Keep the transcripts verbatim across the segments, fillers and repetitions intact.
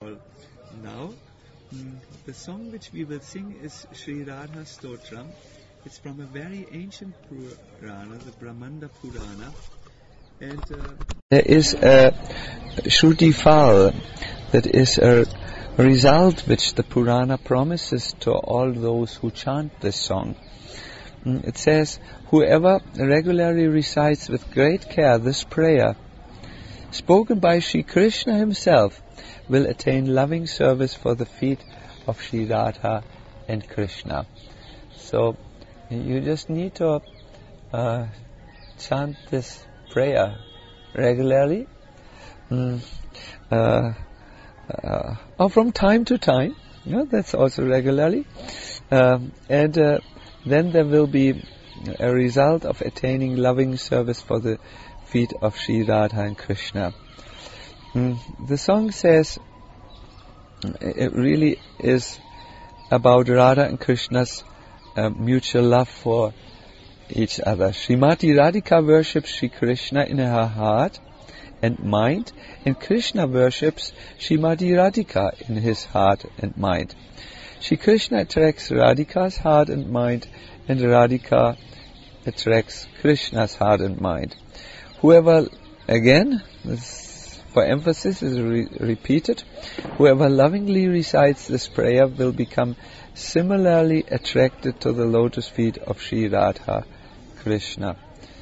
Well, now, mm, the song which we will sing is Sri Radha Stotram. It's from a very ancient Purana, the Brahmanda Purana. And uh, there is a Shruti Fal, that is a result which the Purana promises to all those who chant this song. Mm, It says, whoever regularly recites with great care this prayer, spoken by Sri Krishna himself, will attain loving service for the feet of Sri Radha and Krishna. So you just need to uh, chant this prayer regularly, mm, uh, uh, or from time to time. You know, that's also regularly, um, and uh, then there will be a result of attaining loving service for the feet of Sri Radha and Krishna. Mm, the song says it really is about Radha and Krishna's uh, mutual love for each other. Srimati Radhika worships Sri Krishna in her heart and mind, and Krishna worships Srimati Radhika in his heart and mind. Sri Krishna attracts Radhika's heart and mind, and Radhika attracts Krishna's heart and mind. Whoever, again, this for emphasis is re- repeated, whoever lovingly recites this prayer will become similarly attracted to the lotus feet of Sri Radha Krishna.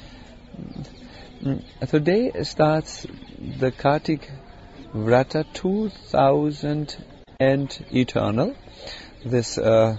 Mm, Today starts the Kartik Vrata two thousand and eternal. This uh,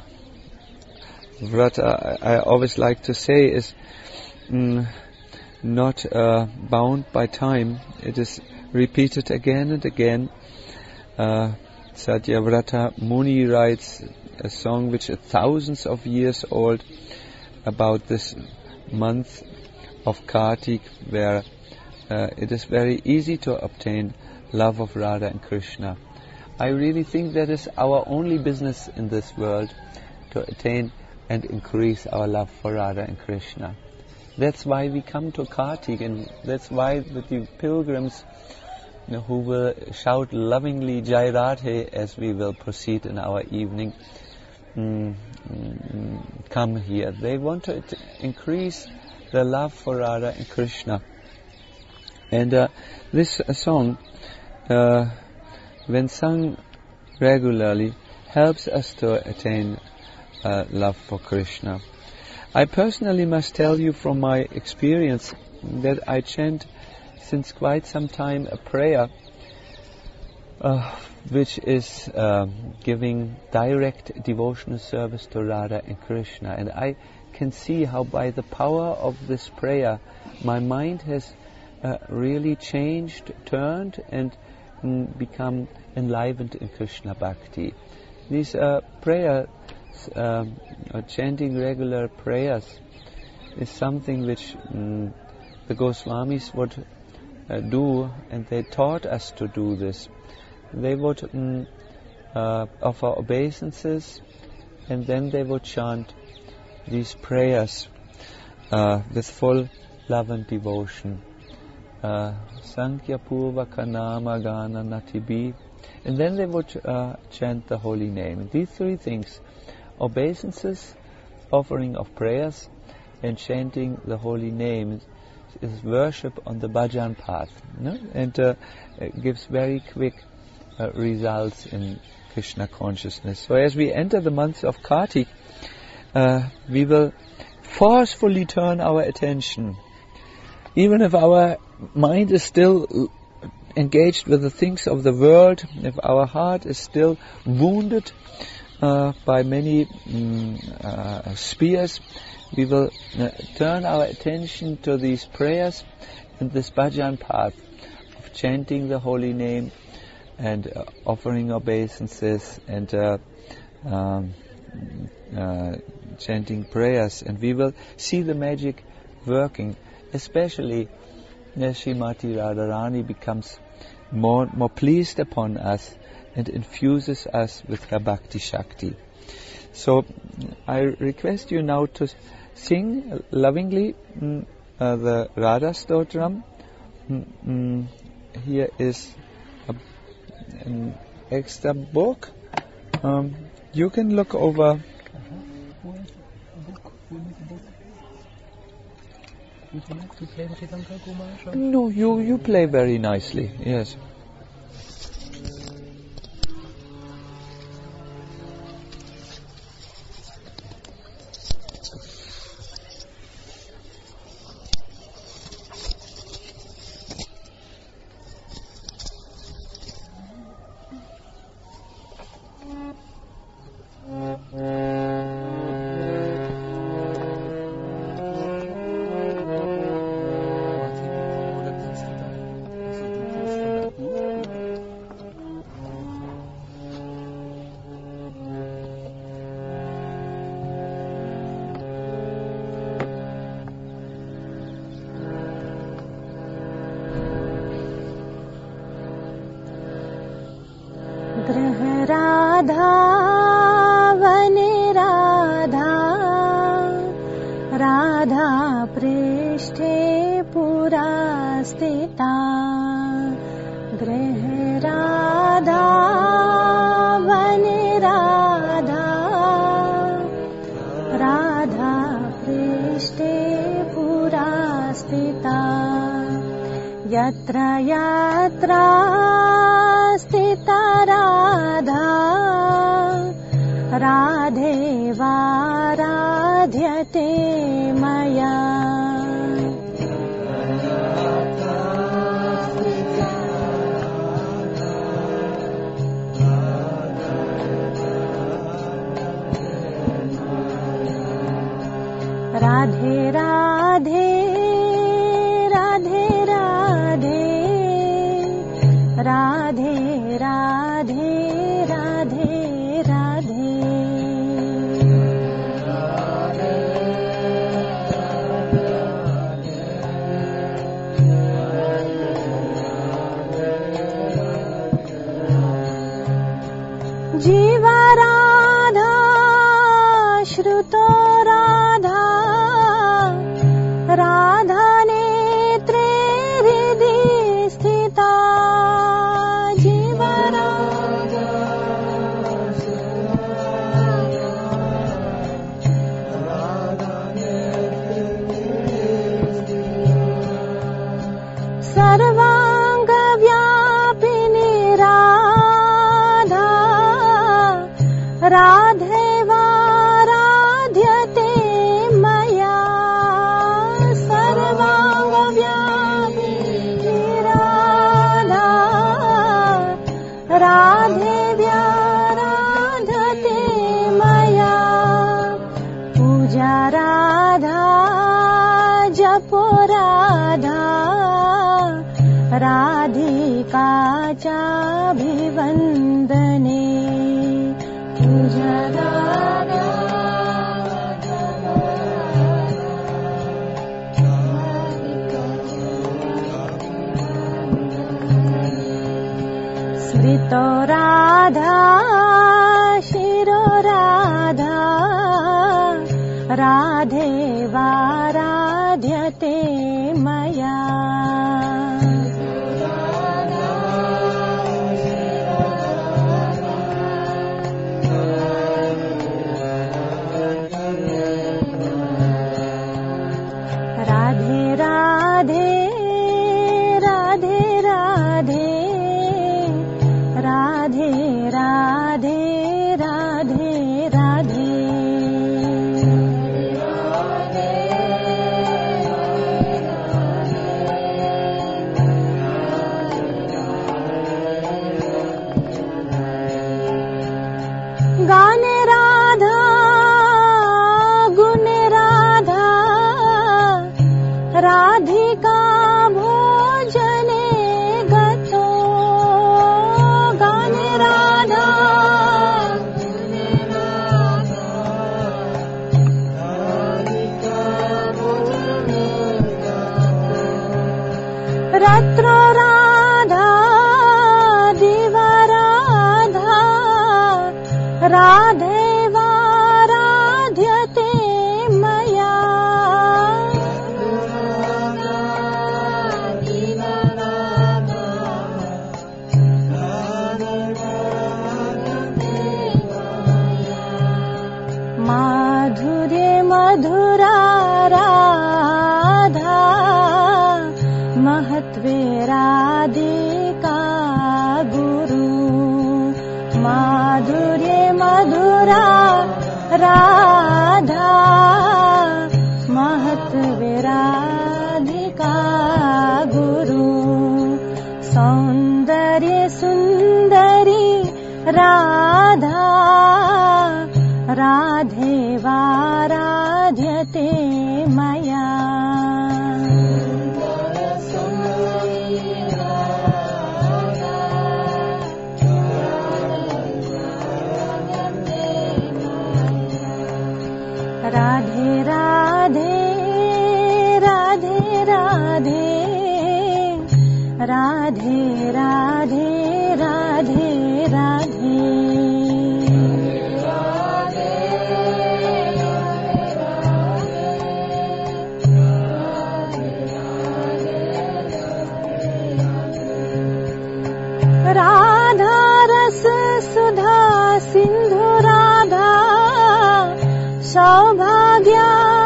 Vrata, I, I always like to say, is mm, not uh, bound by time. It is repeated again and again. Uh, Satyavrata Muni writes a song which is thousands of years old about this month of Kartik, where uh, it is very easy to obtain love of Radha and Krishna. I really think that is our only business in this world, to attain and increase our love for Radha and Krishna. That's why we come to Kartik, and that's why the pilgrims, you know, who will shout lovingly Jai Radhe as we will proceed in our evening, mm, mm, come here. They want to t- increase the love for Radha and Krishna. And uh, this uh, song, uh, when sung regularly, helps us to attain uh, love for Krishna. I personally must tell you from my experience that I chant since quite some time a prayer uh, which is uh, giving direct devotional service to Radha and Krishna. And I can see how by the power of this prayer my mind has uh, really changed, turned, and mm, become enlivened in Krishna Bhakti. These uh, prayers, um, or chanting regular prayers, is something which mm, the Goswamis would uh, do, and they taught us to do this. They would mm, uh, offer obeisances, and then they would chant these prayers uh, with full love and devotion. Uh, Sankhya Purva Kanama Gana Natibi, and then they would uh, chant the holy name. And these three things, obeisances, offering of prayers, and chanting the holy name, is worship on the bhajan path, you know? And uh, it gives very quick uh, results in Krishna consciousness. So as we enter the month of Kartik, uh, we will forcefully turn our attention, even if our mind is still engaged with the things of the world, if our heart is still wounded uh, by many mm, uh, spears, we will uh, turn our attention to these prayers and this bhajan path of chanting the holy name and uh, offering obeisances and uh, um, uh, chanting prayers, and we will see the magic working, especially as Srimati Radharani becomes more more pleased upon us and infuses us with her Bhakti Shakti. So I request you now to sing lovingly mm, uh, the Radha Stotram. Mm, mm, here is a, an extra book. Um, you can look over. Would you like to play the Tilanka Kumar? No, you, you play very nicely, yes. यत्र यत्र स्थिता राधा राधेवाराध्यते मया राधे राधे राधे राधे राधे राधे राधे जीवा राधा श्रुतो राधा राधा नेत्रे हृदि स्थिता सर्वांग व्यापिनी राधा राधेवाराध्यते मया सर्वांग व्यापिनी राधा राधेव्याराध्यते मया पूजा राधा जपो राधा राधिका चाभिवन्दने पूजा राधा स्मृतो राधा शिरो राधा राधेवाराध्यते मया राधे राधे राधे राधे राधे राधे राधे राधे गाने राधा गुने राधा राधिका भोजने गतो गाने राधा रात्रो राधा दिवा राधा राधेवाराध्यते मया माधुर्ये मधुरा राधा महत्वे राधिका गुरु सौन्दर्ये सुन्दरी राधा राधेवाराध्यते मया राधे राधे राधे राधे राधे राधे राधे राधे राधा रस सुधा सिंधु राधा सौभाग्या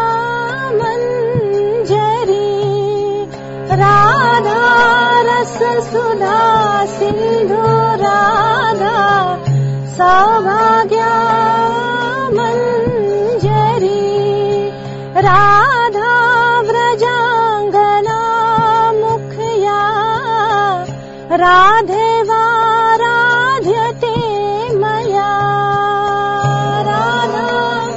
मंजरी राधा रस सुधा सिंधु राधा सौभाग्या मंजरी राधा व्रजांगना मुखया राधेवाराध्यते मया राधा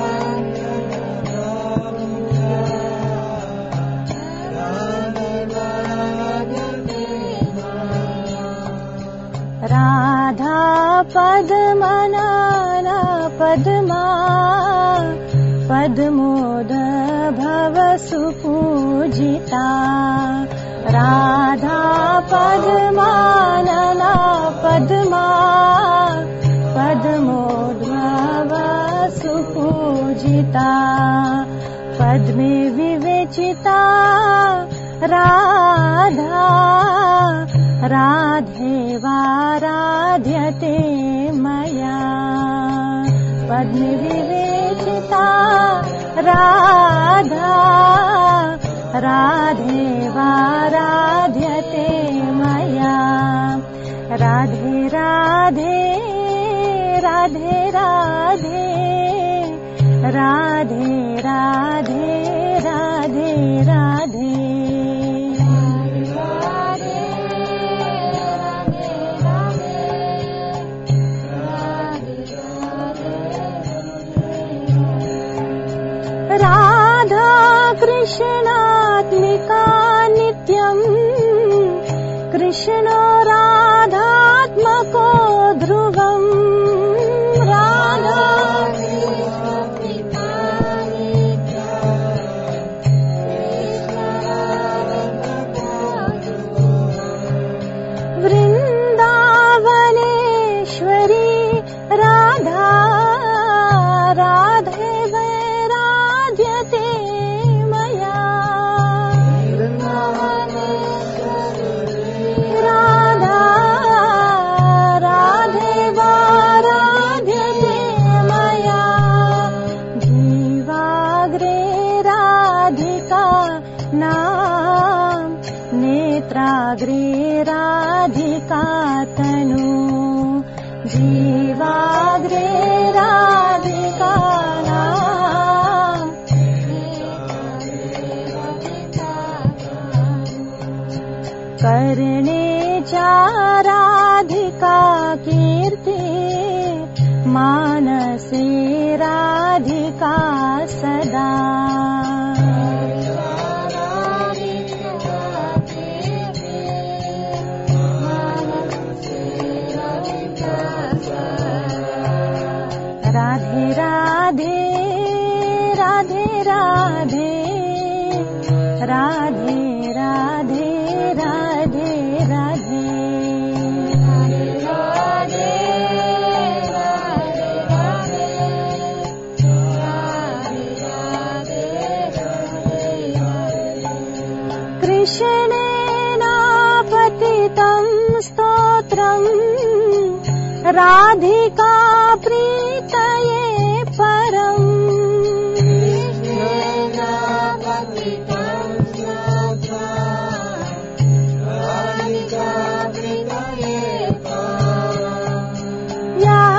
राधा पद्मनाना पद्मा पद्मोद भव सुपूजिता राधा पद्मानना पद्मा पद्मोद्भव सुपूजिता पद्मे विवेचिता राधा राधेवाराध्यते मया पद्मे विवेचिता राधा राधेवाराध्यते मया राधे राधे राधे राधे राधे राधे राधे राधे राधा कृष्णात्मिका नित्यम् कृष्णो राधात्मको ध्रुवम् राधा वृन्दावनेश्वरी राधा राधे नेत्राग्रे राधिका तनु जीवाग्रे राधिका नाम कर्णे च राधिका कीर्ति मानसे राधिका सदा राधे राधे राधे राधे राधे राधे राधे राधे कृष्णेन पतितं स्तोत्रम् राधिका प्रीतये परम् या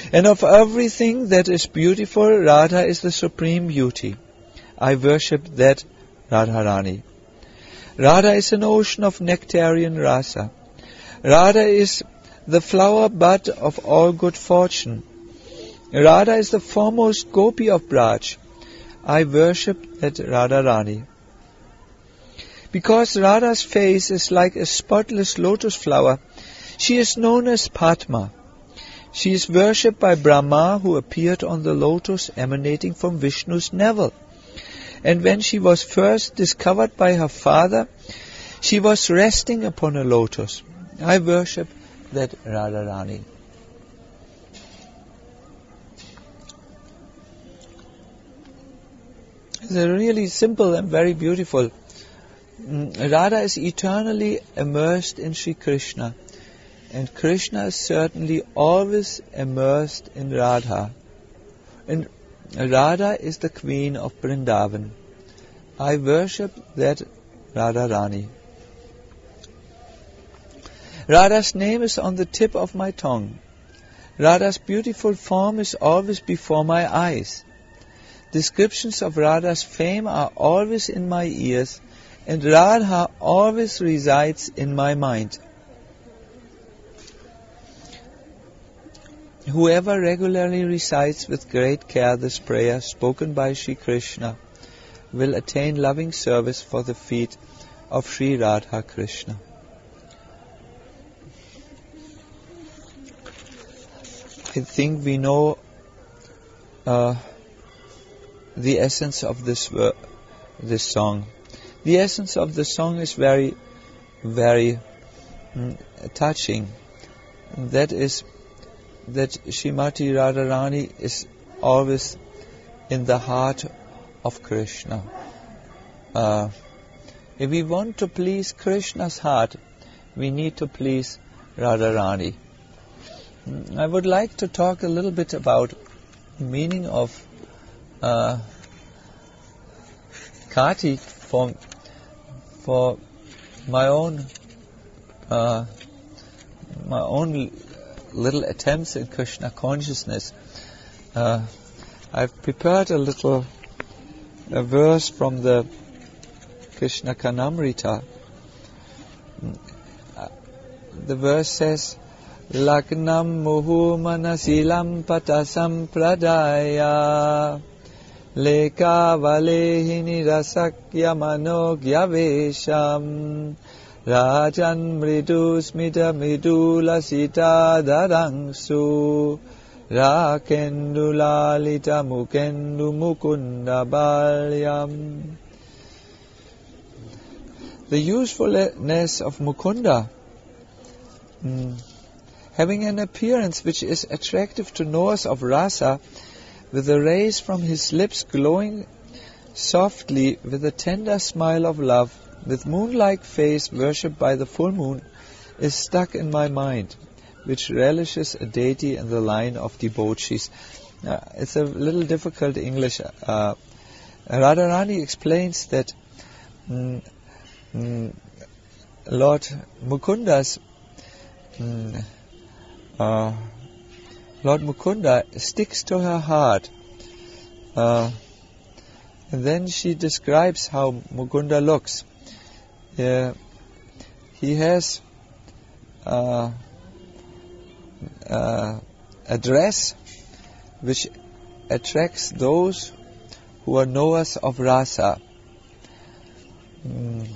And of everything that is beautiful, Radha is the supreme beauty. I worship that Radharani. Radha is an ocean of nectarian rasa. Radha is the flower bud of all good fortune. Radha is the foremost gopi of Braj. I worship that Radharani. Because Radha's face is like a spotless lotus flower, she is known as Padma. She is worshipped by Brahma, who appeared on the lotus emanating from Vishnu's navel. And when she was first discovered by her father, she was resting upon a lotus. I worship that Radharani. It's a really simple and very beautiful. Radha is eternally immersed in Sri Krishna, and Krishna is certainly always immersed in Radha. And Radha is the queen of Vrindavan. I worship that Radharani. Radha's name is on the tip of my tongue. Radha's beautiful form is always before my eyes. Descriptions of Radha's fame are always in my ears, and Radha always resides in my mind. Whoever regularly recites with great care this prayer spoken by Sri Krishna will attain loving service for the feet of Sri Radha Krishna. I think we know uh, the essence of this ver- this song. The essence of the song is very, very mm, touching. That is that Srimati Radharani is always in the heart of Krishna. Uh, if we want to please Krishna's heart, we need to please Radharani. I would like to talk a little bit about the meaning of uh, Kartik for, for my own uh, my own little attempts in Krishna consciousness. Uh, I've prepared a little a verse from the Krishna Karnamrita. Uh, the verse says, Lagnam muhu manasilam patasam pradaya leka valehini rasakya manogyavesham rajan mridu smita mridula sita darangsu rakendu lalita mukendu mukunda balyam. The usefulness of Mukunda, mm, having an appearance which is attractive to knowers of rasa, with the rays from his lips glowing softly with a tender smile of love, with moon-like face worshipped by the full moon, is stuck in my mind, which relishes a deity in the line of debauchees. Uh, it's a little difficult English. Uh, Radharani explains that mm, mm, Lord Mukunda's mm, uh, Lord Mukunda sticks to her heart. Uh, and then she describes how Mukunda looks. Uh, he has uh, uh, a dress which attracts those who are knowers of rasa. Mm.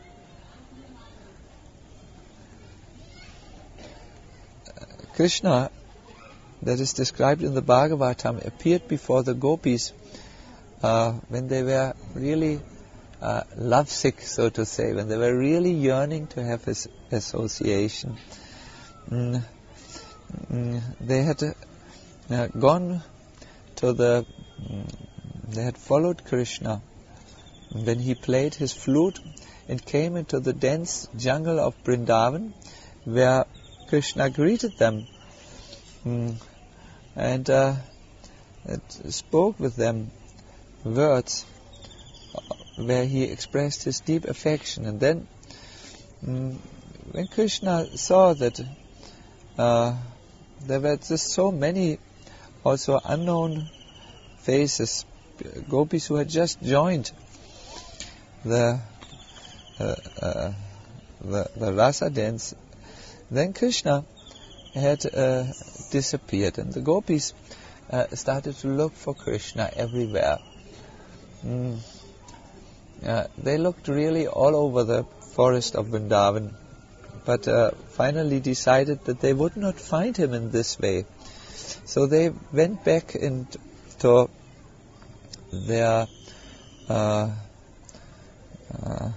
Krishna, that is described in the Bhagavatam, appeared before the gopis uh, when they were really uh, lovesick, so to say, when they were really yearning to have his association. Mm. Mm. They had uh, gone to the, mm, they had followed Krishna when he played his flute and came into the dense jungle of Vrindavan, where Krishna greeted them mm, and uh, spoke with them words where he expressed his deep affection. And then mm, when Krishna saw that uh, there were just so many also unknown faces, gopis who had just joined the uh, uh, the, the rasa dance. Then Krishna had uh, disappeared, and the gopis uh, started to look for Krishna everywhere. Mm. Uh, they looked really all over the forest of Vrindavan, but uh, finally decided that they would not find him in this way. So they went back into their uh, uh,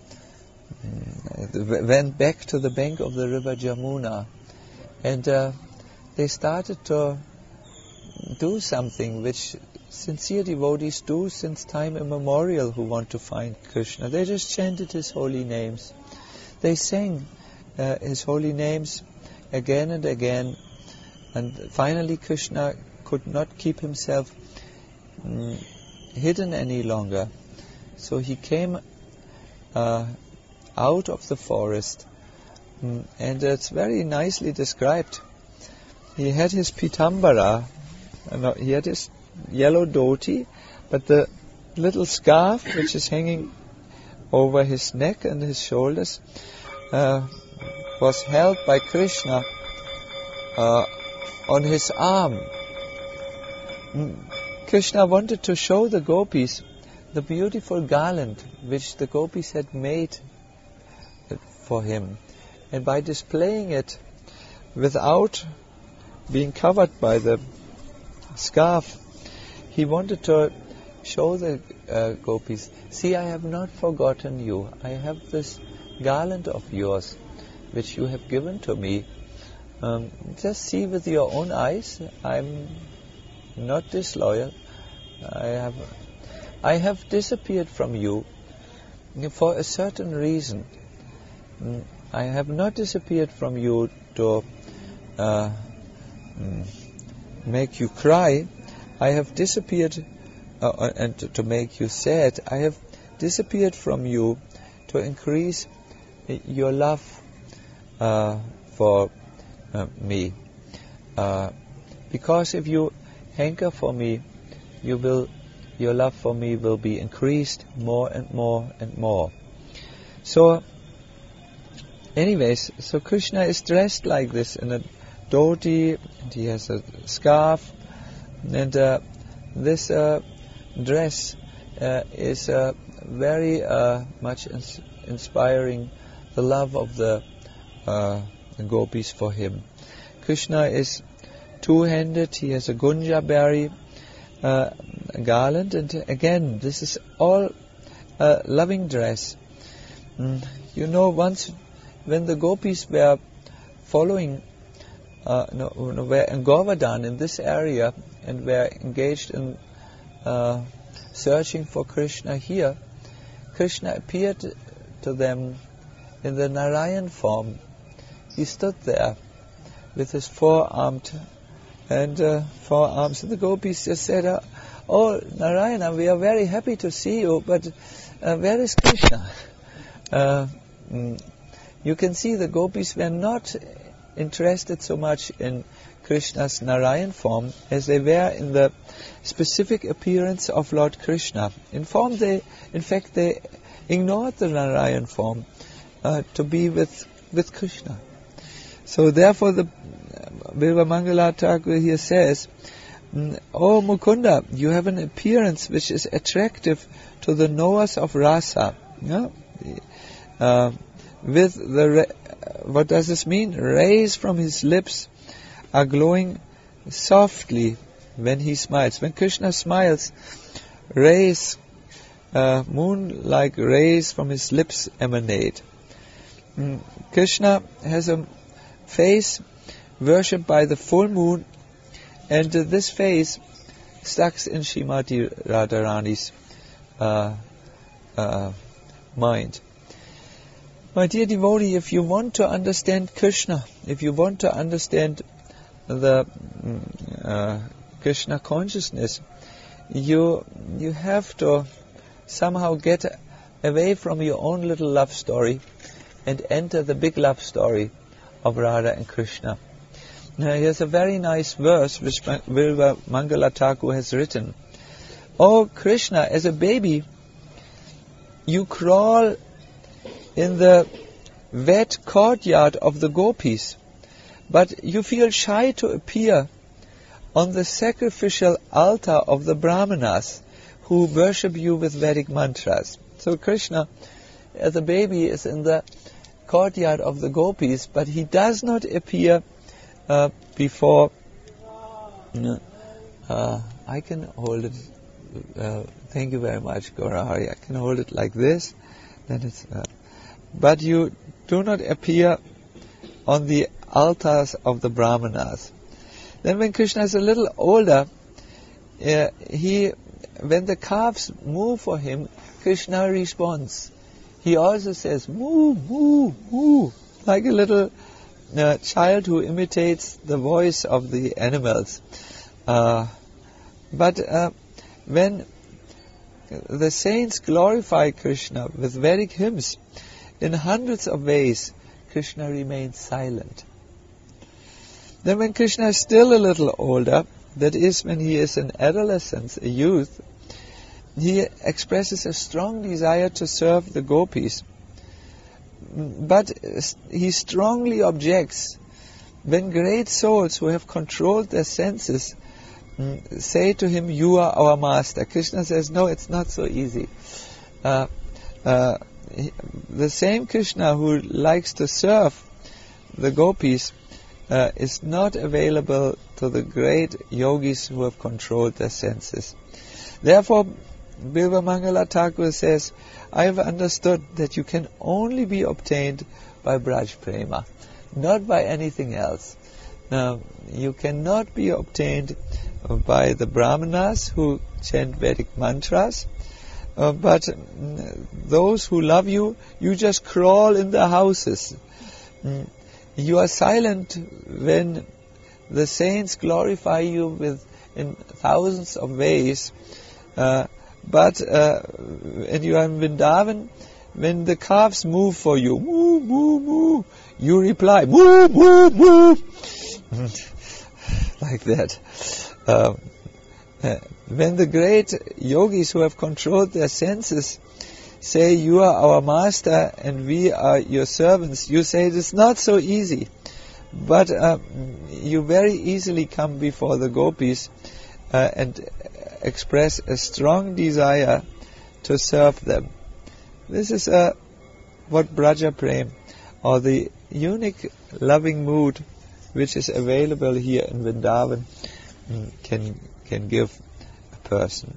went back to the bank of the river Jamuna, and uh, they started to do something which sincere devotees do since time immemorial who want to find Krishna. They just chanted his holy names. They sang uh, his holy names again and again, and finally Krishna could not keep himself mm, hidden any longer. So he came uh, out of the forest, mm, and it's very nicely described. He had his pitambara, uh, he had his yellow dhoti, but the little scarf which is hanging over his neck and his shoulders uh, was held by Krishna uh, on his arm. Mm. Krishna wanted to show the gopis the beautiful garland which the gopis had made for him, and by displaying it without being covered by the scarf, he wanted to show the uh, gopis, see, I have not forgotten you. I have this garland of yours which you have given to me. Um, just see with your own eyes, I'm not disloyal. I have, I have disappeared from you for a certain reason. I have not disappeared from you to uh, make you cry. I have disappeared uh, and to, to make you sad. I have disappeared from you to increase your love uh, for uh, me. Uh, because if you hanker for me, you will, your love for me will be increased more and more and more. So, anyways, so Krishna is dressed like this in a dhoti, and he has a scarf. And uh, this uh, dress uh, is uh, very uh, much ins- inspiring the love of the uh, gopis for him. Krishna is two-handed, he has a gunja berry uh, garland, and again, this is all uh, loving dress. Mm, you know, once when the gopis were following Uh, no, no, were in Govardhan, in this area, and were engaged in uh, searching for Krishna here, Krishna appeared to them in the Narayan form. He stood there with his four-armed and uh, forearms, and the gopis just said, uh, "Oh, Narayana, we are very happy to see you, but uh, where is Krishna?" Uh, mm, you can see the gopis were not interested so much in Krishna's Narayan form as they were in the specific appearance of Lord Krishna. In form, they, in fact, they ignored the Narayan form uh, to be with with Krishna. So therefore, the Bilva Mangala Thakur here says, "Oh Mukunda, you have an appearance which is attractive to the knowers of rasa." Yeah? Uh, with the re- what does this mean? Rays from his lips are glowing softly when he smiles. When Krishna smiles, rays, uh, moon-like rays from his lips emanate. Mm. Krishna has a face worshipped by the full moon, and uh, this face stuck in Srimati Radharani's uh, uh, mind. My dear devotee, if you want to understand Krishna, if you want to understand the uh, Krishna consciousness, you you have to somehow get away from your own little love story and enter the big love story of Radha and Krishna. Now, here's a very nice verse which Bilva Mangala Thakur has written. Oh Krishna, as a baby, you crawl in the wet courtyard of the gopis, but you feel shy to appear on the sacrificial altar of the brahmanas who worship you with Vedic mantras. So Krishna, as a baby, is in the courtyard of the gopis, but he does not appear uh, before. Uh, I can hold it. Uh, thank you very much, Gaurahari. I can hold it like this. Then it's. Uh, but you do not appear on the altars of the brahmanas. Then, when Krishna is a little older, uh, he, when the calves move for him, Krishna responds. He also says, moo, moo, moo, like a little uh, child who imitates the voice of the animals. Uh, but uh, when the saints glorify Krishna with Vedic hymns in hundreds of ways, Krishna remains silent. Then when Krishna is still a little older, that is when he is an adolescent, a youth, he expresses a strong desire to serve the gopis. But he strongly objects when great souls who have controlled their senses say to him, you are our master. Krishna says, no, it's not so easy. Uh, uh, the same Krishna who likes to serve the gopis uh, is not available to the great yogis who have controlled their senses. Therefore, Bilva Mangala Thakur says, I have understood that you can only be obtained by Braj Prema, not by anything else. Now, you cannot be obtained by the Brahmanas who chant Vedic mantras, uh, but mm, those who love you, you just crawl in their houses. Mm, you are silent when the saints glorify you with in thousands of ways, uh, but uh, and you are in Vrindavan, when the calves move for you, moo, moo, moo, you reply, moo, moo, moo, like that. Uh, uh, when the great yogis who have controlled their senses say, you are our master and we are your servants, you say it is not so easy. But uh, you very easily come before the gopis uh, and express a strong desire to serve them. This is uh, what Braja Prem, or the unique loving mood which is available here in Vrindavan, mm, can can give a person.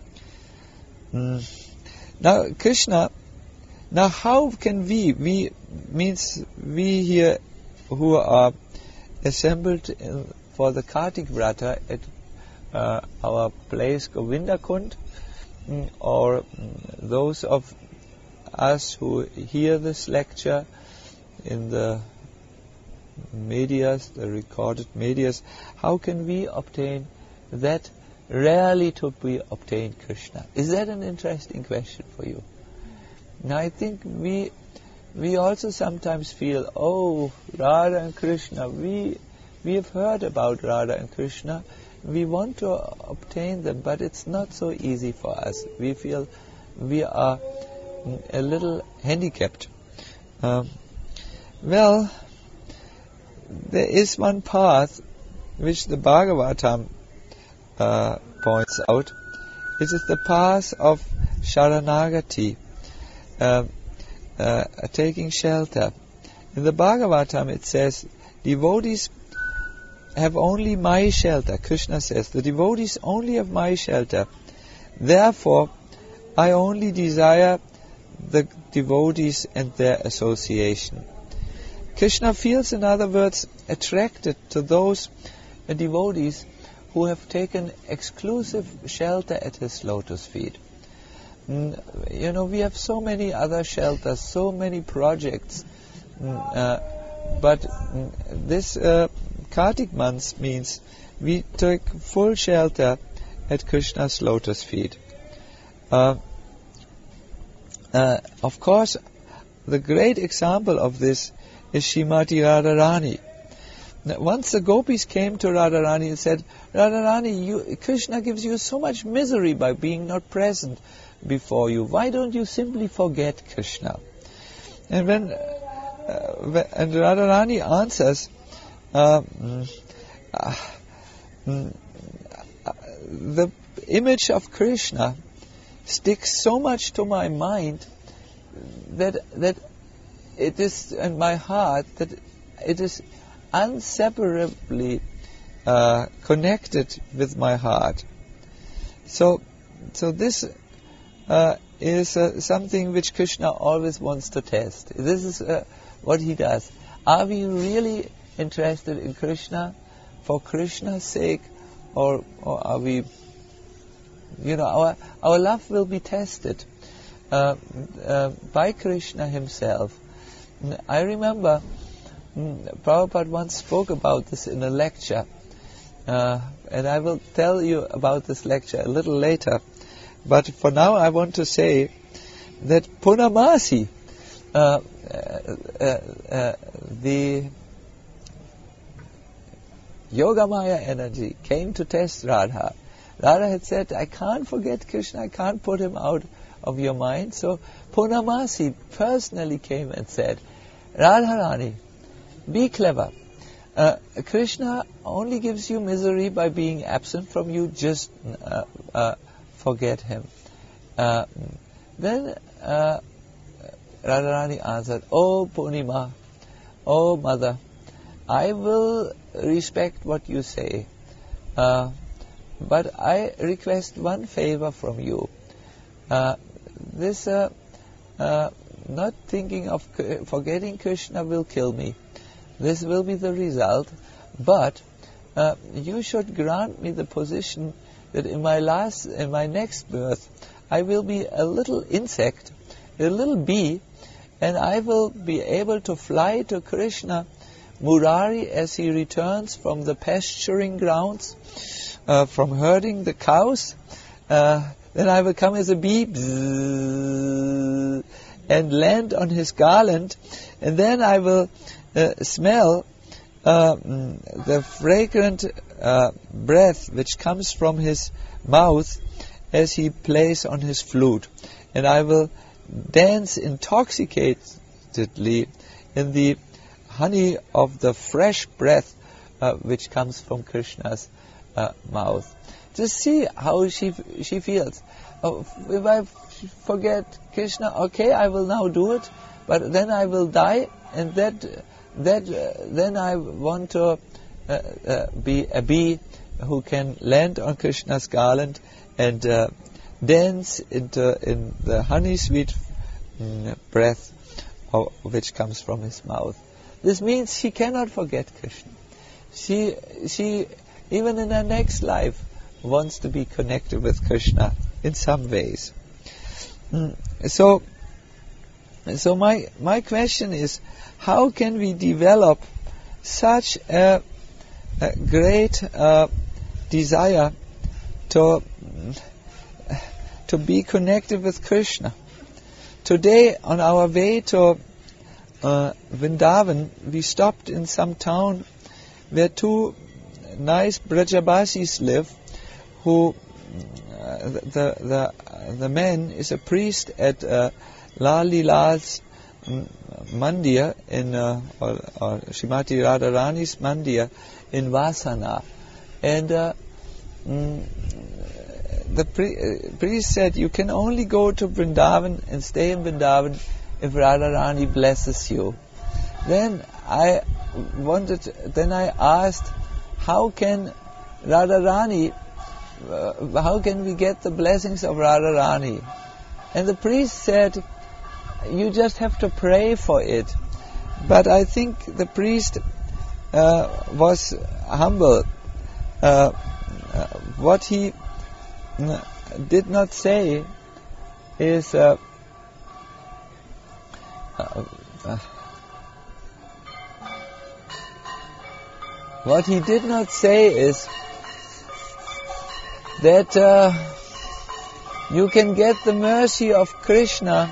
Mm. Now Krishna, now how can we, we means we here who are assembled in, for the Kartik Vrata at uh, our place Govindakund, mm, or mm, those of us who hear this lecture in the medias, the recorded medias, how can we obtain that rarely to be obtained Krishna? Is that an interesting question for you? Now I think we we also sometimes feel, oh, Radha and Krishna, we we have heard about Radha and Krishna, we want to obtain them, but it's not so easy for us. We feel we are a little handicapped. Um, well, there is one path which the Bhagavatam uh, points out. It is the path of Sharanagati, uh, uh, taking shelter. In the Bhagavatam it says, devotees have only my shelter. Krishna says, the devotees only have my shelter. Therefore, I only desire the devotees and their association. Krishna feels, in other words, attracted to those uh, devotees who have taken exclusive shelter at his lotus feet. Mm, you know, we have so many other shelters, so many projects, mm, uh, but mm, this uh, Kartik month means we take full shelter at Krishna's lotus feet. Uh, uh, of course, the great example of this is Srimati Radharani. Once the gopis came to Radharani and said, Radharani, you, Krishna gives you so much misery by being not present before you. Why don't you simply forget Krishna? And when uh, and Radharani answers, uh, uh, the image of Krishna sticks so much to my mind that that it is in my heart that it is inseparably uh, connected with my heart. So, so this uh, is uh, something which Krishna always wants to test. This is uh, what he does. Are we really interested in Krishna for Krishna's sake, or, or are we? You know, our our love will be tested uh, uh, by Krishna himself. I remember mm, Prabhupada once spoke about this in a lecture, uh, and I will tell you about this lecture a little later. But for now, I want to say that Purnamasi, uh, uh, uh, uh, the Yogamaya energy, came to test Radha. Radha had said, I can't forget Krishna, I can't put him out of your mind. So Purnamasi personally came and said, Radharani, be clever. Uh, Krishna only gives you misery by being absent from you, just uh, uh, forget him. Uh, then uh, Radharani answered, Oh Purnima, oh mother, I will respect what you say, uh, but I request one favor from you. Uh, this uh, uh, not thinking of forgetting Krishna will kill me. This will be the result, but uh, you should grant me the position that in my last, in my next birth, I will be a little insect, a little bee, and I will be able to fly to Krishna Murari as he returns from the pasturing grounds, uh, from herding the cows. Uh, then I will come as a bee bzzz, and land on his garland, and then I will uh, smell uh, the fragrant uh, breath which comes from his mouth as he plays on his flute, and I will dance intoxicatedly in the honey of the fresh breath uh, which comes from Krishna's uh, mouth. Just see how she she feels. Oh, if I forget Krishna, okay, I will now do it, but then I will die, and that that uh, then I want to uh, uh, be a bee who can land on Krishna's garland and uh, dance into in the honey sweet mm, breath of, which comes from his mouth. This means she cannot forget Krishna. She she even in her next life wants to be connected with Krishna in some ways. Mm. So, so my my question is, how can we develop such a, a great uh, desire to to be connected with Krishna? Today, on our way to uh, Vrindavan, we stopped in some town where two nice Brajabasis live, who uh, the the the man is a priest at uh, Lal Lilal's mandir in uh, or, or Srimati Radharani's mandir in Vasana, and uh, mm, the pri- uh, priest said, you can only go to Vrindavan and stay in Vrindavan if Radharani blesses you. Then I wanted, then I asked, how can Radharani, uh, how can we get the blessings of Radharani? And the priest said, you just have to pray for it. But I think the priest uh, was humble. Uh, uh, what he uh, did not say is uh, uh, uh, what he did not say is that uh, you can get the mercy of Krishna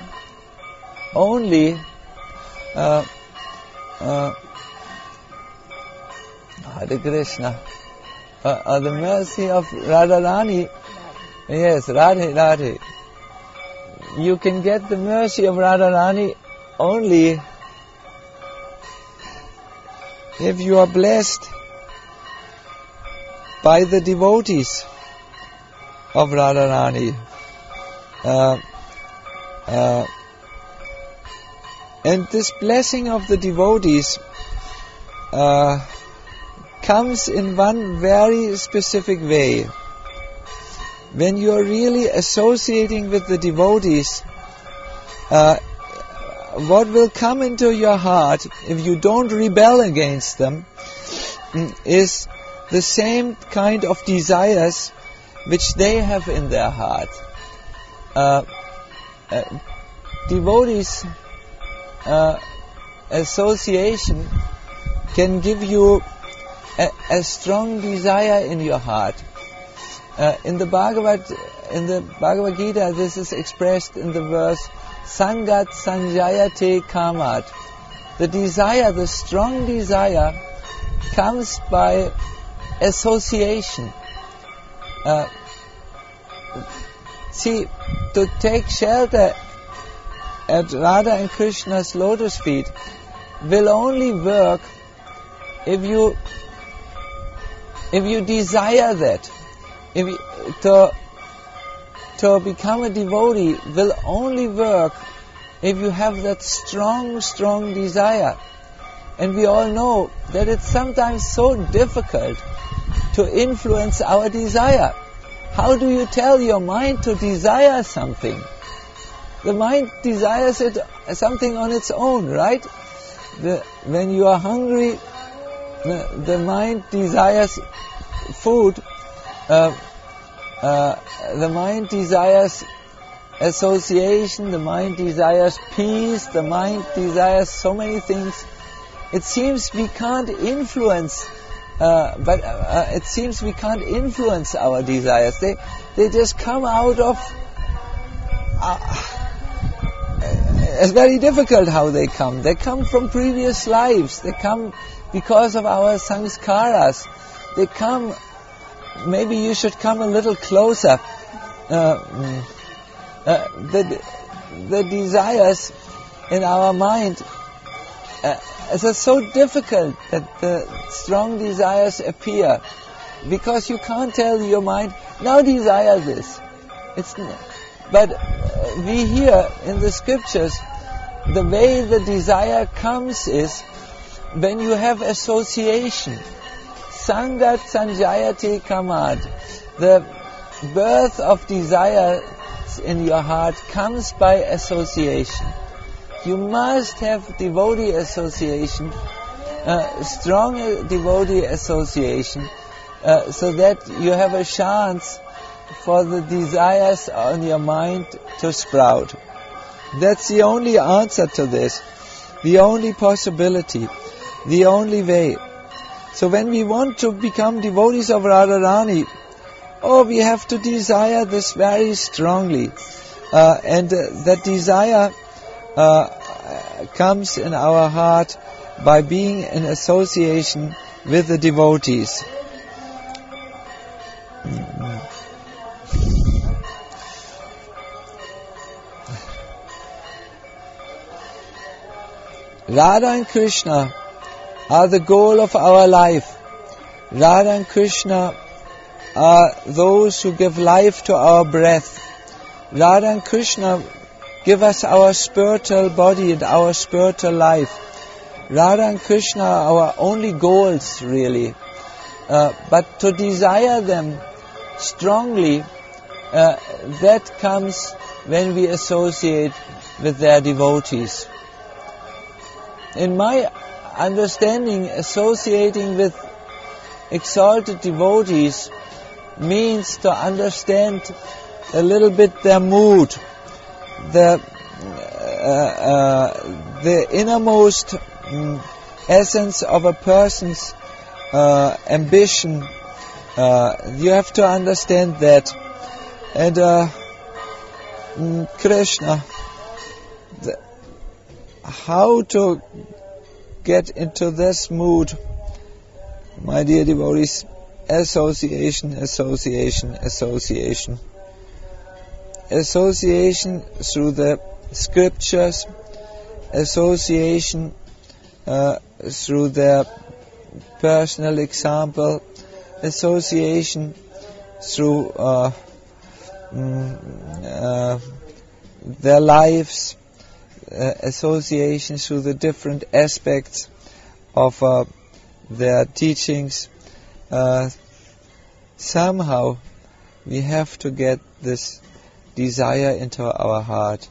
only uh, uh, Hare Krishna. Uh, uh, the mercy of Radharani. Yes, Radhe, Radhe. You can get the mercy of Radharani only if you are blessed by the devotees of Radharani. Uh, uh, and this blessing of the devotees uh, comes in one very specific way. When you are really associating with the devotees, uh, what will come into your heart if you don't rebel against them is the same kind of desires which they have in their heart. Uh, uh, devotees uh, association can give you a, a strong desire in your heart. Uh, in the Bhagavad, in the Bhagavad Gita, this is expressed in the verse Sangat Sanjayate Kamat. The desire, the strong desire, comes by association. Uh, see, to take shelter at Radha and Krishna's lotus feet will only work if you if you desire that. If you, to to become a devotee will only work if you have that strong, strong desire. And we all know that it's sometimes so difficult to influence our desire. How do you tell your mind to desire something? The mind desires it something on its own, right? The, when you are hungry, the, the mind desires food. Uh, uh, the mind desires association. The mind desires peace. The mind desires so many things. It seems we can't influence. Uh, but uh, it seems we can't influence our desires. They they just come out of. Uh, it's very difficult how they come. They come from previous lives. They come because of our sanskaras. They come. Maybe you should come a little closer. Uh, uh, the the desires in our mind. Uh, It's so difficult that the strong desires appear because you can't tell your mind, now desire this. It's n- but uh, we hear in the scriptures the way the desire comes is when you have association. Sangat Sanjayate Kamad. The birth of desire in your heart comes by association. You must have devotee association, uh, strong devotee association, uh, so that you have a chance for the desires on your mind to sprout. That's the only answer to this, the only possibility, the only way. So when we want to become devotees of Radharani, oh, we have to desire this very strongly, uh, and uh, that desire Uh, comes in our heart by being in association with the devotees. Radha and Krishna are the goal of our life. Radha and Krishna are those who give life to our breath. Radha and Krishna give us our spiritual body and our spiritual life. Radha and Krishna are our only goals, really. Uh, but to desire them strongly, uh, that comes when we associate with their devotees. In my understanding, associating with exalted devotees means to understand a little bit their mood, the uh, uh, the innermost um, essence of a person's uh, ambition. Uh, you have to understand that. And uh, Krishna, the, how to get into this mood, my dear devotees, association, association, association. Association through the scriptures, association uh, through their personal example, association through uh, mm, uh, their lives, uh, association through the different aspects of uh, their teachings. Uh, somehow we have to get this desire into our heart.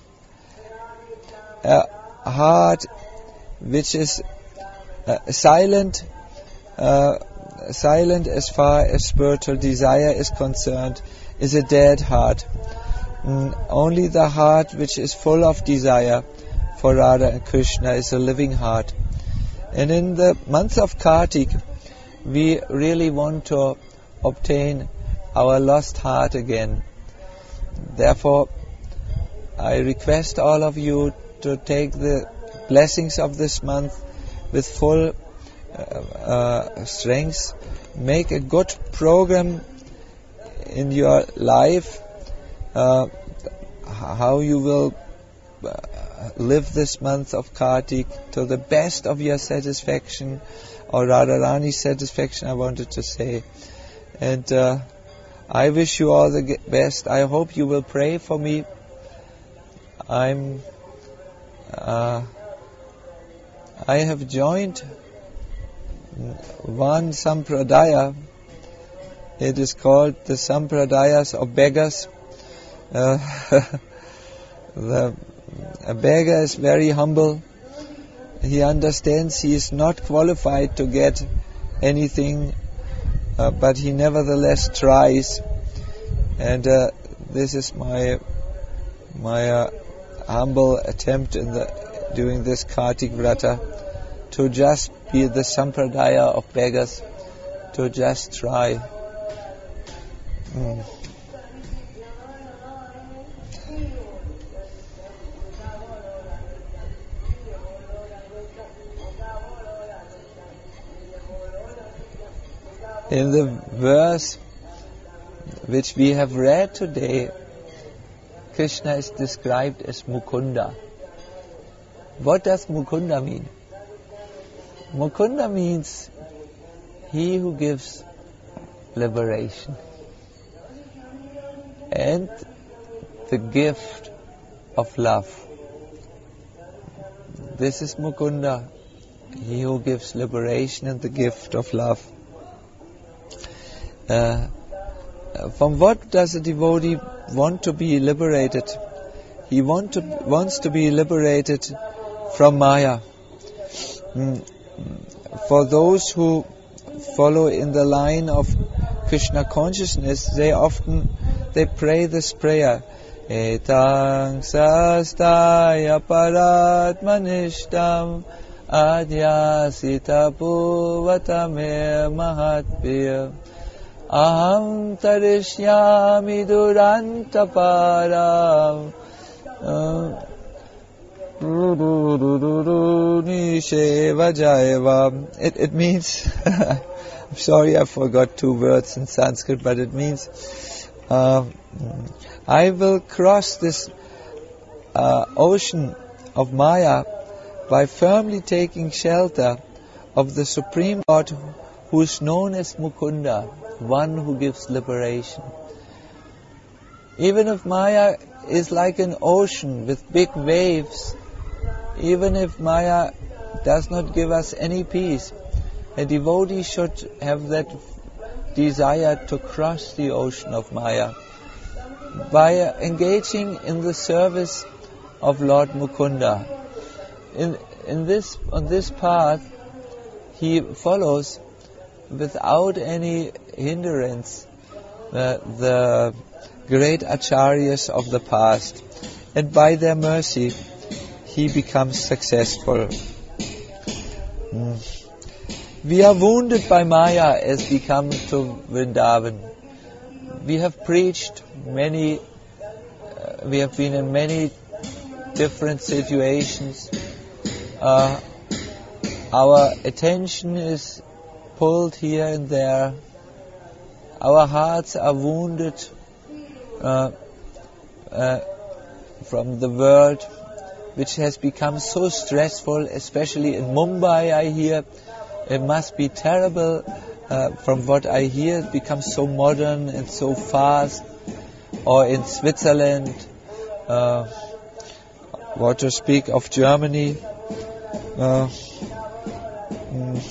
A heart which is uh, silent, uh, silent as far as spiritual desire is concerned, is a dead heart. Mm, only the heart which is full of desire for Radha and Krishna is a living heart. And in the month of Kartik, we really want to obtain our lost heart again. Therefore, I request all of you to take the blessings of this month with full uh, uh, strength. Make a good program in your life, uh, how you will uh, live this month of Kartik to the best of your satisfaction, or Radharani's satisfaction, I wanted to say. And uh, I wish you all the best. I hope you will pray for me. I'm uh, I have joined one sampradaya. It is called the Sampradayas of beggars. Uh, the a beggar is very humble. He understands he is not qualified to get anything, uh, but he nevertheless tries. And uh, this is my my uh, humble attempt in the doing this Kartik Vrata, to just be the Sampradaya of beggars, to just try. Mm. In the verse which we have read today, Krishna is described as Mukunda. What does Mukunda mean? Mukunda means he who gives liberation and the gift of love. This is Mukunda, he who gives liberation and the gift of love. Uh, from what does a devotee want to be liberated? He want to, wants to be liberated from Maya. Mm. For those who follow in the line of Krishna consciousness, they often they pray this prayer: Etang sastaya paratmanishtam adyasita puvatame mahatpya aham tarishyami durantaparam It, it means, I'm sorry I forgot two words in Sanskrit, but it means, um, I will cross this uh, ocean of Maya by firmly taking shelter of the Supreme Lord, who is known as Mukunda, one who gives liberation. Even if Maya is like an ocean with big waves, even if Maya does not give us any peace, a devotee should have that desire to cross the ocean of Maya by engaging in the service of Lord Mukunda. In, in this, on this path, he follows without any hindrance uh, the great acharyas of the past, and by their mercy he becomes successful. Mm. We are wounded by Maya as we come to Vrindavan. We have preached many, uh, we have been in many different situations. Uh, our attention is pulled here and there. Our hearts are wounded uh, uh, from the world, which has become so stressful, especially in Mumbai, I hear. It must be terrible. Uh, from what I hear, it becomes so modern and so fast. Or in Switzerland, uh, what to speak of Germany. Uh, mm,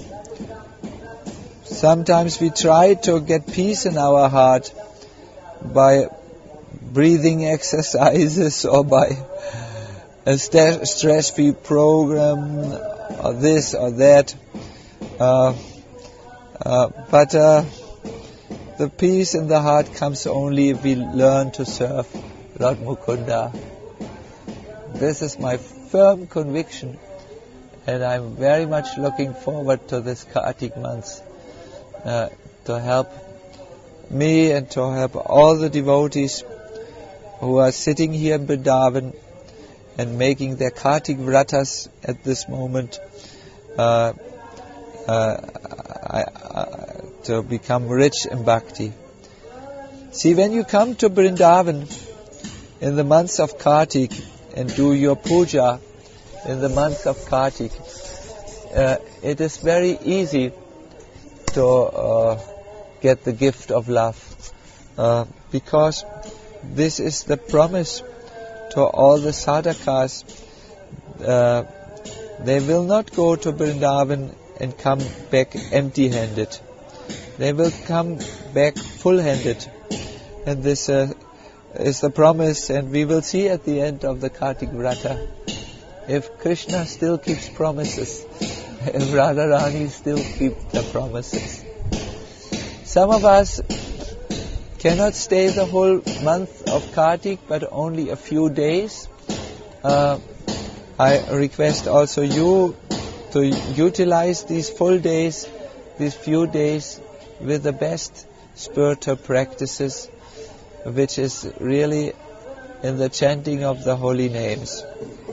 sometimes we try to get peace in our heart by breathing exercises or by a st- stress-free program or this or that. Uh, uh, but uh, the peace in the heart comes only if we learn to serve Lord Mukunda. This is my firm conviction, and I'm very much looking forward to this Kartik month uh, to help me and to help all the devotees who are sitting here in Vrindavan and making their Kartik Vratas at this moment uh, uh, I, I, to become rich in bhakti. See, when you come to Vrindavan in the months of Kartik and do your puja in the months of Kartik, uh, it is very easy to uh, get the gift of love, uh, because this is the promise to all the sadhakas. Uh, they will not go to Vrindavan and come back empty-handed. They will come back full-handed. And this uh, is the promise, and we will see at the end of the Kartik Vrata if Krishna still keeps promises, if Radharani still keeps the promises. Some of us cannot stay the whole month of Kartik, but only a few days. Uh, I request also you to utilize these full days, these few days, with the best spiritual practices, which is really in the chanting of the holy names.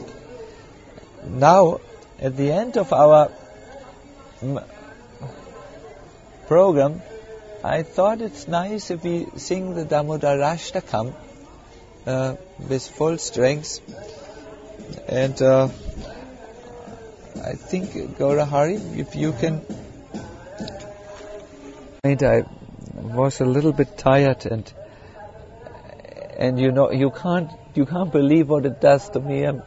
Now, at the end of our m- program, I thought it's nice if we sing the Damodarashtakam uh, with full strength. And uh, I think, Gaurahari, if you can... I was a little bit tired, and and you know, you can't you can't believe what it does to me. I'm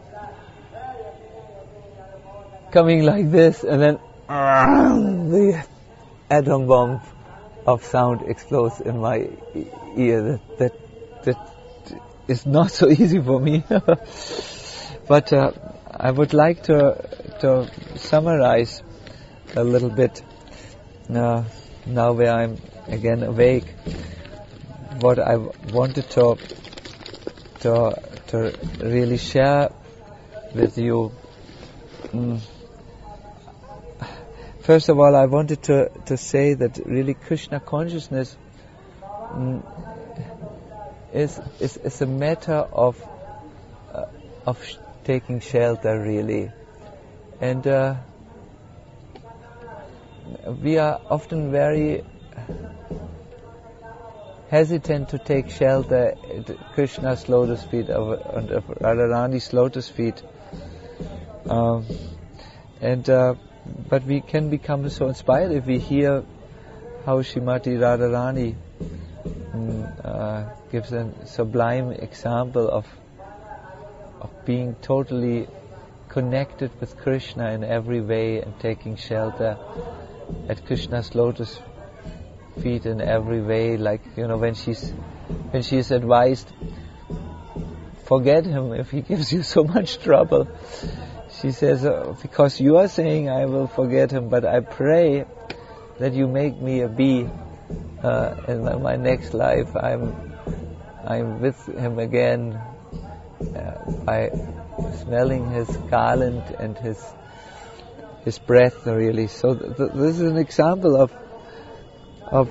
coming like this, and then the atom bomb of sound explodes in my ear. That that, that is not so easy for me. But uh, I would like to to summarize a little bit uh, now where I'm again awake. What I wanted to to to really share with you. Mm. First of all, I wanted to to say that really Krishna consciousness mm, is is is a matter of uh, of sh- taking shelter, really, and uh, we are often very hesitant to take shelter at Krishna's lotus feet or Radharani's lotus feet, um, and uh, but we can become so inspired if we hear how Srimati Radharani mm, uh, gives a sublime example of of being totally connected with Krishna in every way and taking shelter at Krishna's lotus feet in every way. Like, you know, when she's when she's advised, forget him if he gives you so much trouble. She says, oh, because you are saying I will forget him, but I pray that you make me a bee uh, in my, my next life. I'm I'm with him again uh, by smelling his garland and his his breath, really. So th- th- this is an example of of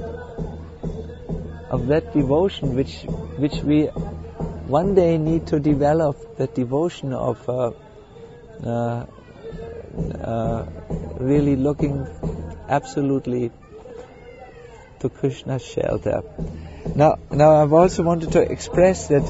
of that devotion which which we one day need to develop, that devotion of uh, uh, uh, really looking absolutely to Krishna's shelter. Now, now I've also wanted to express that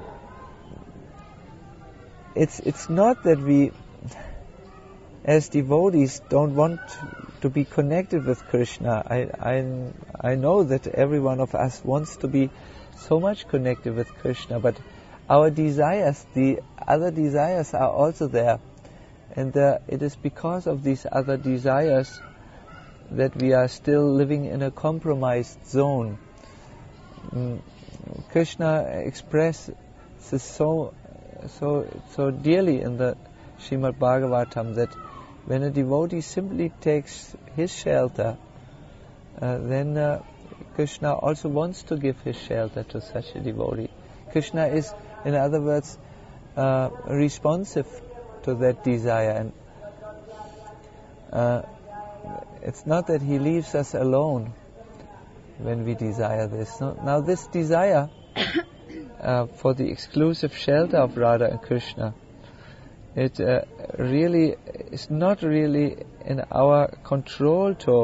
it's it's not that we, as devotees, don't want to be connected with Krishna. I I I know that every one of us wants to be so much connected with Krishna, but our desires, the other desires, are also there, and uh, it is because of these other desires that we are still living in a compromised zone. Mm, Krishna expresses so so so dearly in the Srimad Bhagavatam that when a devotee simply takes his shelter, uh, then uh, Krishna also wants to give his shelter to such a devotee. Krishna is, in other words, uh, responsive to that desire, and uh, it's not that he leaves us alone when we desire this. No, now this desire uh, for the exclusive shelter of Radha and Krishna, it uh, really is not really in our control to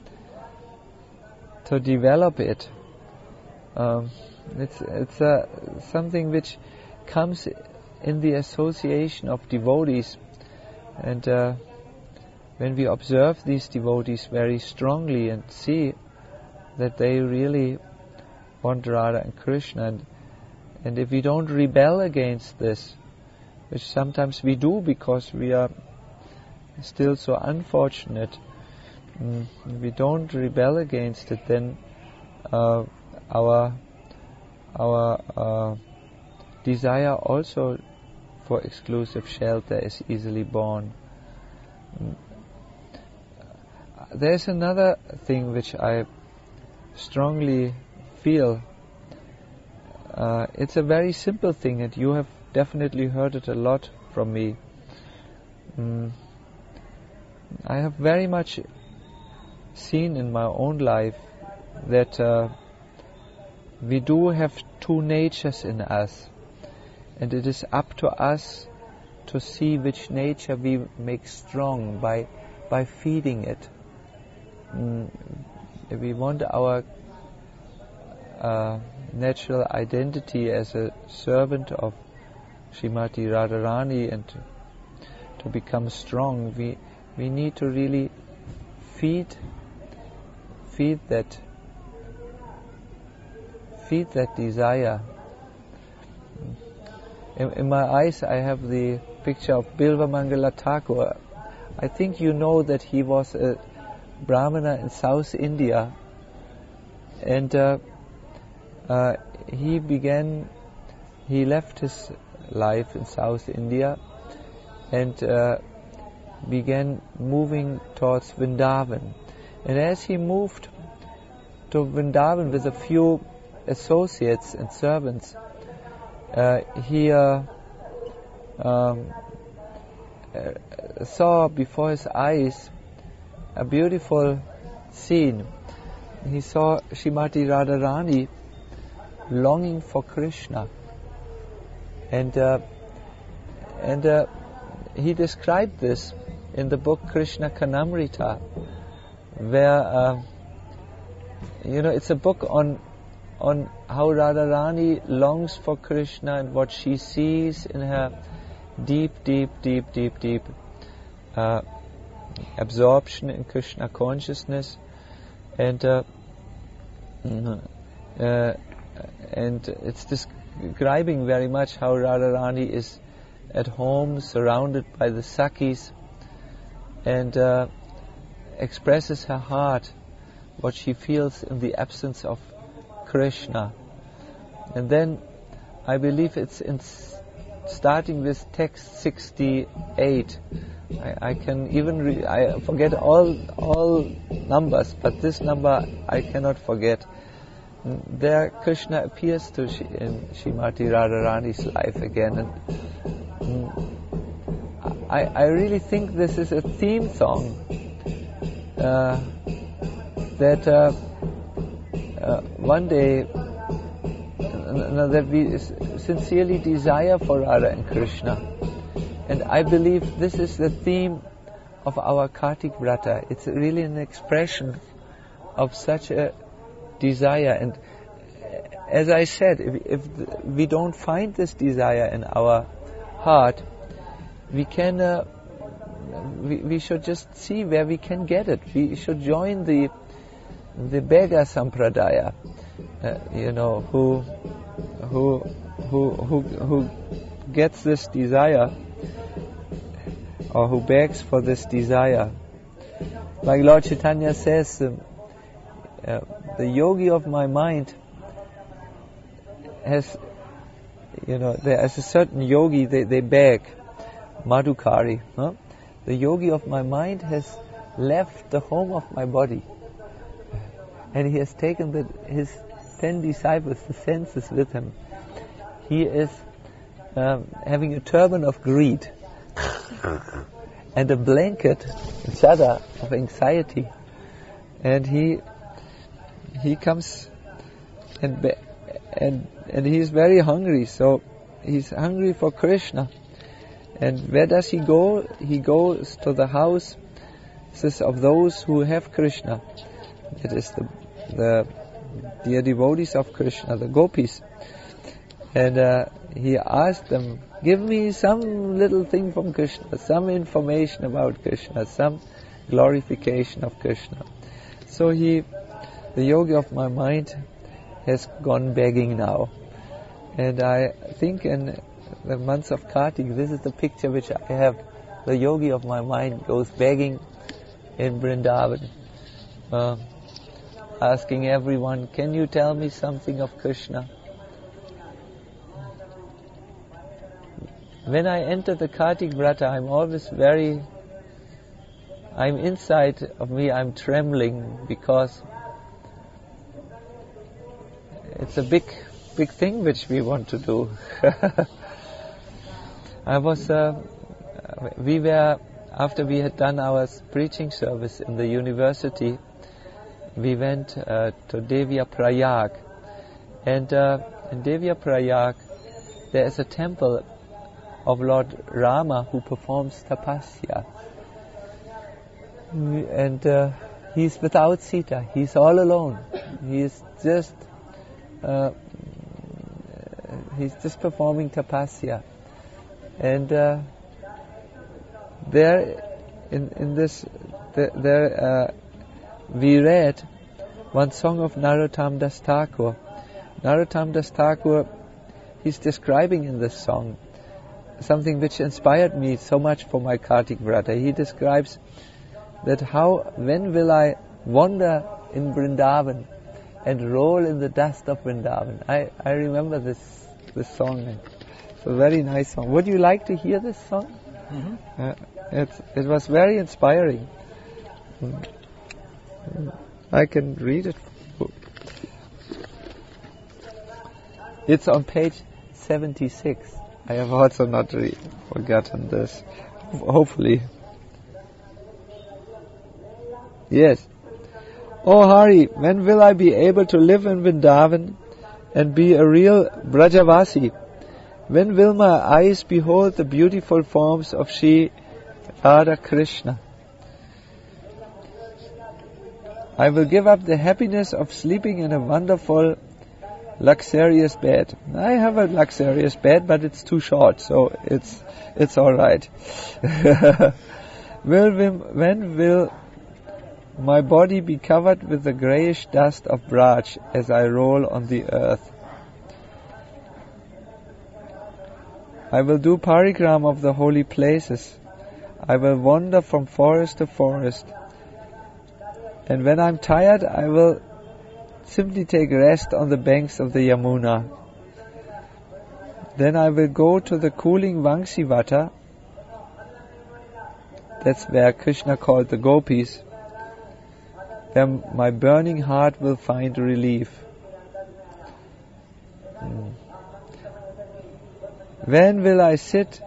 to develop it. Um, it's it's uh, something which comes in the association of devotees, and uh, when we observe these devotees very strongly and see that they really want Radha and Krishna, and, and if we don't rebel against this, which sometimes we do because we are still so unfortunate, mm, if we don't rebel against it, then uh, our our uh, desire also for exclusive shelter is easily born. Mm. There's another thing which I strongly feel. Uh, it's a very simple thing, and you have definitely heard it a lot from me. Mm. I have very much seen in my own life that uh, we do have two natures in us, and it is up to us to see which nature we make strong by by feeding it. Mm, if we want our uh, natural identity as a servant of Srimati Radharani and to, to become strong, we we need to really feed feed that feed that desire. In, in my eyes, I have the picture of Bilva Mangala Thakur. I think you know that he was a Brahmana in South India, and uh, uh, he began, he left his life in South India and uh, began moving towards Vrindavan. And as he moved to Vrindavan with a few associates and servants, uh, he uh, um, uh, saw before his eyes a beautiful scene. He saw Srimati Radharani longing for Krishna, and uh, and uh, he described this in the book Krishna Karnamrita, where uh, you know it's a book on on how Radharani longs for Krishna and what she sees in her deep, deep, deep, deep, deep uh, absorption in Krishna consciousness, and uh, uh, and it's describing very much how Radharani is at home, surrounded by the Sakhis, and uh, expresses her heart, what she feels in the absence of Krishna. And then I believe it's in starting with text sixty-eight. I, I can even re- I forget all all numbers, but this number I cannot forget. There Krishna appears to Sh- in Srimati Radharani's life again, and mm, I I really think this is a theme song uh, that uh, uh, one day uh, that we sincerely desire for Radha and Krishna. And I believe this is the theme of our Kartik Vrata. It's really an expression of such a desire. And as I said, if, if we don't find this desire in our heart, we can, uh, we, we should just see where we can get it. We should join the the beggar sampradaya, uh, you know, who who who who who gets this desire, or who begs for this desire. Like Lord Chaitanya says, um, uh, the yogi of my mind has, you know, there is a certain yogi, they, they beg, Madhukari, huh? The yogi of my mind has left the home of my body, and he has taken the, his ten disciples, the senses, with him. He is um, having a turban of greed and a blanket, a chadar of anxiety, and he he comes and be, and and he is very hungry. So he's hungry for Krishna. And where does he go? He goes to the house of those who have Krishna. That is the the dear devotees of Krishna, the gopis. And uh, he asked them, give me some little thing from Krishna, some information about Krishna, some glorification of Krishna. So he, the yogi of my mind, has gone begging now. And I think in the months of Kartik, this is the picture which I have. The yogi of my mind goes begging in Vrindavan, uh, asking everyone, can you tell me something of Krishna? When I enter the Kartik Vrata, I'm always very, I'm inside of me, I'm trembling, because it's a big, big thing which we want to do. I was, uh, we were, after we had done our preaching service in the university, we went uh, to Devya Prayag. And uh, in Devya Prayag, there is a temple of Lord Rama who performs tapasya. And uh, he's without Sita, he's all alone. He's just, uh, he's just performing tapasya. And uh, there, in in this, the, there uh, we read one song of Narottam Das Thakur. Narottam Das Thakur, he's describing in this song something which inspired me so much for my Kartik Vrata. He describes that how, when will I wander in Vrindavan and roll in the dust of Vrindavan. I, I remember this this song. It's a very nice song. Would you like to hear this song? Mm-hmm. Uh, it's, it was very inspiring. I can read it. It's on page seventy-six. I have also not re- forgotten this. Hopefully. Yes. Oh Hari, when will I be able to live in Vrindavan and be a real Brajavasi? When will my eyes behold the beautiful forms of Shri Radha Krishna? I will give up the happiness of sleeping in a wonderful, luxurious bed. I have a luxurious bed, but it's too short, so it's it's all right. will when will my body be covered with the greyish dust of Braj as I roll on the earth? I will do parikrama of the holy places. I will wander from forest to forest. And when I'm tired, I will simply take rest on the banks of the Yamuna. Then I will go to the cooling Vangsivata. That's where Krishna called the gopis, where my burning heart will find relief. Hmm. When will I sit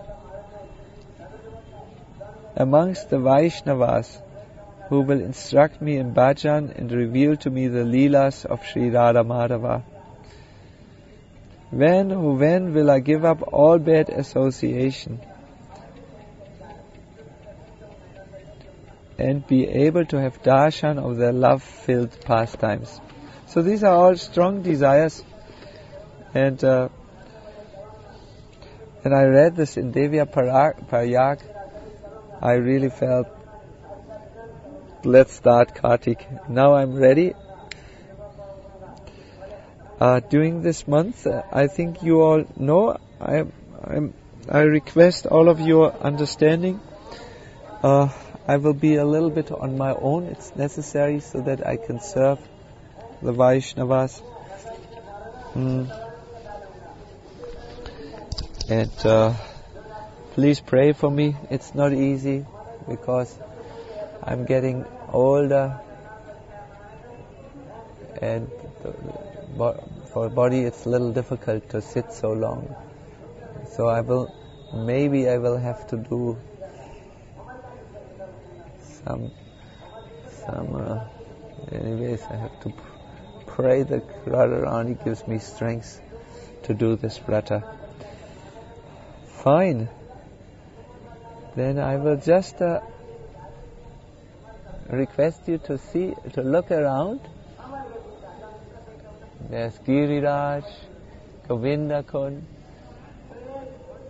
amongst the Vaishnavas who will instruct me in bhajan and reveal to me the leelas of Sri Radha Madhava? When, oh when will I give up all bad association? and be able to have darshan of their love-filled pastimes. So these are all strong desires, and uh, and I read this in Devya Parayag. I really felt, let's start Kartik. Now I'm ready. Uh, during this month, uh, I think you all know, I I'm, I request all of your understanding. Uh, I will be a little bit on my own. It's necessary so that I can serve the Vaishnavas. Mm. And uh, please pray for me. It's not easy because I'm getting older, and the, the, for body it's a little difficult to sit so long. So I will, maybe I will have to do some, some. Uh, anyways, I have to pray that Radharani gives me strength to do this vrata. Fine. Then I will just uh, request you to see, to look around. There's Giriraj, Govinda Kun,